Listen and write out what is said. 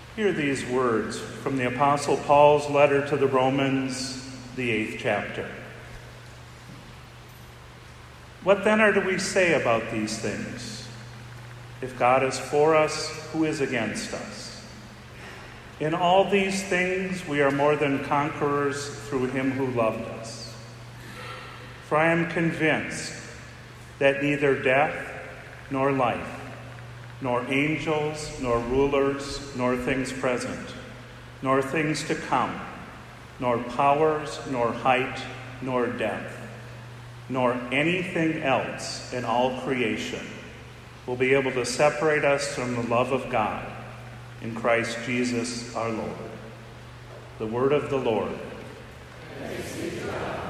Hear these words from the Apostle Paul's letter to the Romans, the 8th chapter. What then are we say about these things? If God is for us, who is against us? In all these things we are more than conquerors through him who loved us. For I am convinced that neither death nor life, nor angels, nor rulers, nor things present, nor things to come, nor powers, nor height, nor depth, nor anything else in all creation will be able to separate us from the love of God in Christ Jesus our Lord. The word of the Lord. Thanks be to God.